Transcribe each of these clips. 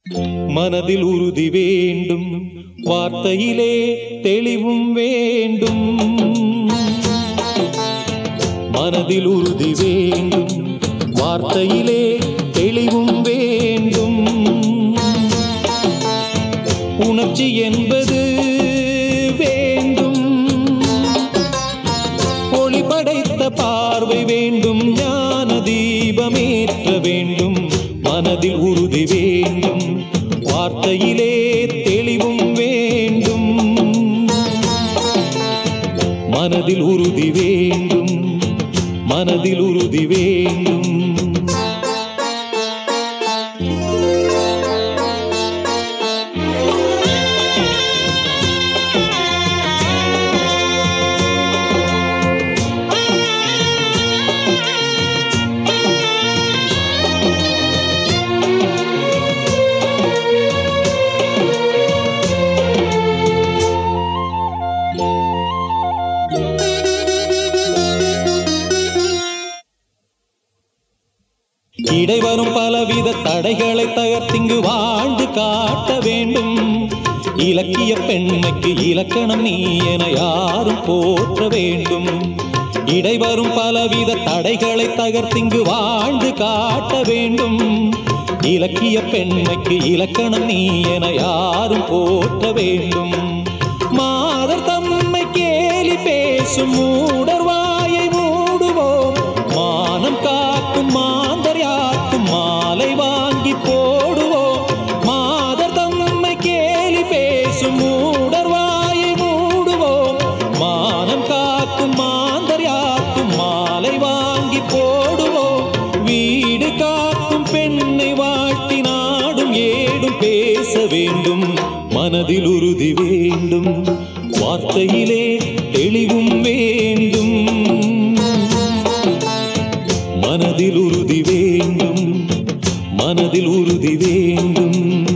மனதில் உறுதி வேண்டும், வார்த்தையிலே தெளிவும் வேண்டும். மனதில் உறுதி வேண்டும், வார்த்தையிலே தெளிவும் வேண்டும். உணர்ச்சி என்பது வேண்டும், ஒளி படைத்த பார்வை வேண்டும், ஞான தீபமேற்ற வேண்டும். மனதில் உறுதி வேண்டும், வார்த்தையிலே தெளிவும் வேண்டும். மனதில் உறுதி வேண்டும், மனதில் உறுதி வேண்டும். இடைவரும் பலவித தடைகளை தகர்த்திங்கு வாழ்ந்து காட்ட வேண்டும். இலக்கிய பெண்மைக்கு இலக்கணம் நீ என யாரும் போற்ற வேண்டும். இடைவரும் பலவித தடைகளை தகர்த்திங்கு வாழ்ந்து காட்ட வேண்டும். இலக்கிய பெண்மைக்கு இலக்கணம் நீ என யாரும் போற்ற வேண்டும். மாதர் தம்மை கேலி பேசும் மூடர் வாயை மூடுவோம். மானம் காக்கும் மாந்தர் யாக்கும் மாலை வாங்கி போடுவோம். மாதர் தம்மை கேலி பேசும் மூடர் வாயை மூடுவோம். மானம் காக்கும் மாந்தர் யாக்கும் மாலை வாங்கி போடுவோம். வீடு காக்கும் பெண்ணை வாழ்த்தி நாடும் ஏடும் பேச வேண்டும். மனதில் உறுதி வேண்டும், வார்த்தையிலே தெளிவும் வேண்டும். மனதில் உறுதி வேண்டும், மனதில் உறுதி வேண்டும்.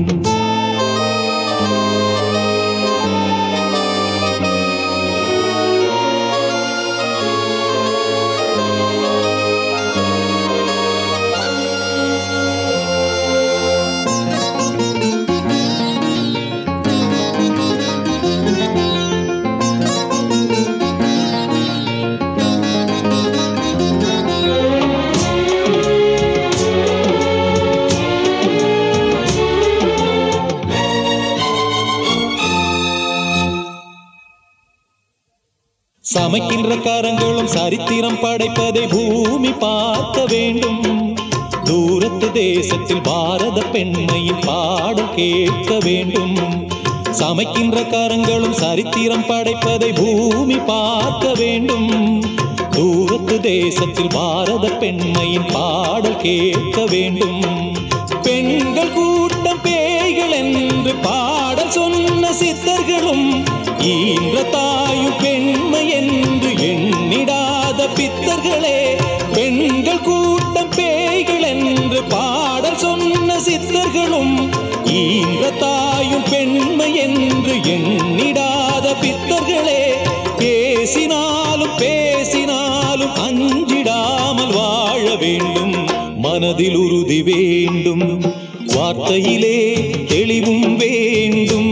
சமைக்கின்ற கரங்களும் சரித்திரம் படைப்பதை பூமி பார்க்க வேண்டும். தூரத்து தேசத்தில் பாரத பெண்மையின் பாடல் கேட்க வேண்டும். சமைக்கின்ற கரங்களும் சரித்திரம் படைப்பதை பூமி பார்க்க வேண்டும். தூரத்து தேசத்தில் பாரத பெண்மையின் பாடல் கேட்க வேண்டும். பெண்கள் கூட்டம் பேய்கள் என்று பாடல் சொன்ன சித்தர்களும் ஈன்ற தாயும் பெண்மை என்று எண்ணிடாத பித்தர்களே. பெண்கள் கூட்டம் பேய்கள் என்று பாடல் சொன்ன சித்தர்களும் ஈன்ற தாயும் பெண்மை என்று எண்ணிடாத பித்தர்களே. பேசினாலும் பேசினாலும் அஞ்சிடாமல் வாழ வேண்டும். மனதில் உறுதி வேண்டும், வார்த்தையிலே தெளிவும் வேண்டும்.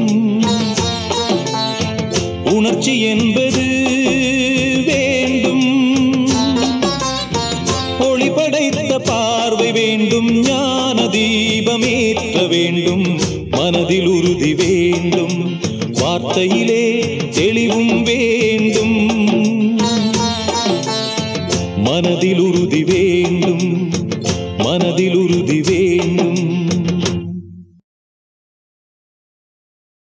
உணர்ச்சி என்பது வேண்டும், ஒளி படைத்த பார்வை வேண்டும், ஞான தீபமேற்ற வேண்டும். மனதில் உறுதி வேண்டும், வார்த்தையிலே தெளிவும் வேண்டும். மனதில் உறுதி வேண்டும், மனதில் உறுதி வேண்டும்.